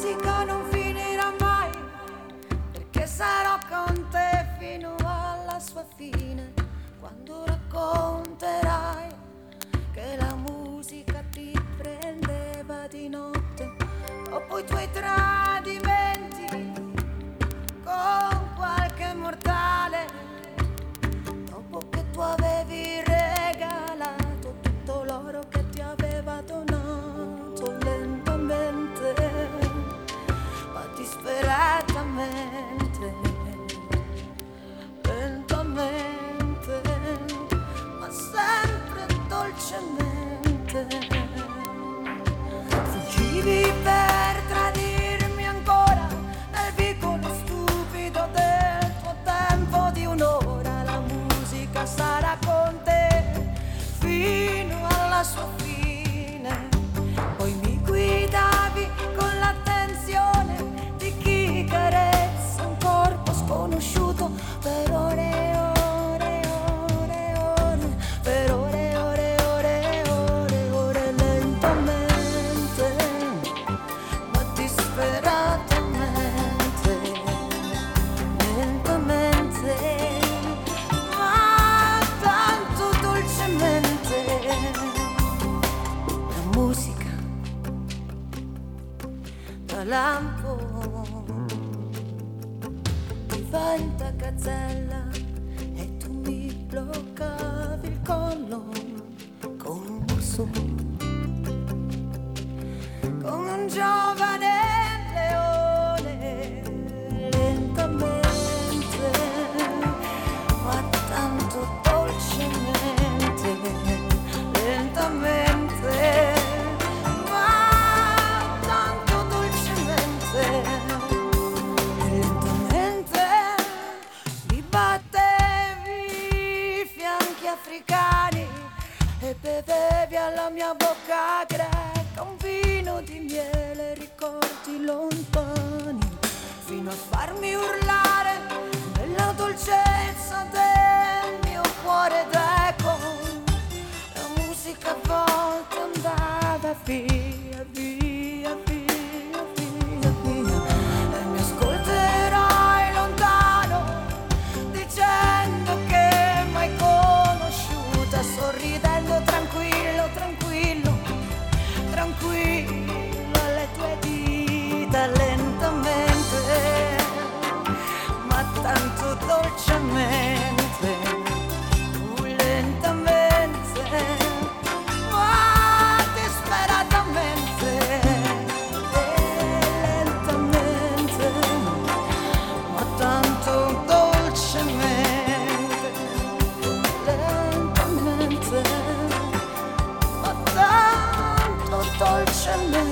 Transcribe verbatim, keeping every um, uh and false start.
musica non finirà mai, perché sarò con te fino alla sua fine, quando racconterai che la musica ti prendeva di notte, dopo i tuoi tradimenti con qualche mortale, dopo che tu avevi regalato tutto l'oro che ti aveva donato lentamente, ma disperatamente, lentamente, ma sempre dolcemente. Fuggivi per tradirmi ancora nel vicolo stupido del tuo tempo di un'ora. La musica sarà con te fino alla sua fine. Poi mi guidavi con l'attenzione di chi carezza un corpo sconosciuto per ore e ore e ore e ore, per ore e ore e ore e ore e ore, lentamente, ma disperatamente, lentamente, ma tanto dolcemente. La musica da lampo diventa gazzella e tu mi bloccavi il collo con un morso, con un giovane leone, lentamente, ma tanto dolcemente, lentamente, ma tanto dolcemente, lentamente, mi battevi i fianchi africani e bevevi alla mia bocca greca un vino di miele, ricordi lontani, fino a farmi urlare nella dolcezza del mio cuore d'eco. La musica a volte andava via, via, via, via, via, e mi ascolterai lontano dicendo che m'hai conosciuta, sorridendo tranquillo, tranquillo, tranquillo alle tue dita, lentamente, ma tanto dolcemente, uh, lentamente, ma disperatamente, eh, lentamente, ma tanto dolcemente, lentamente, ma tanto dolcemente.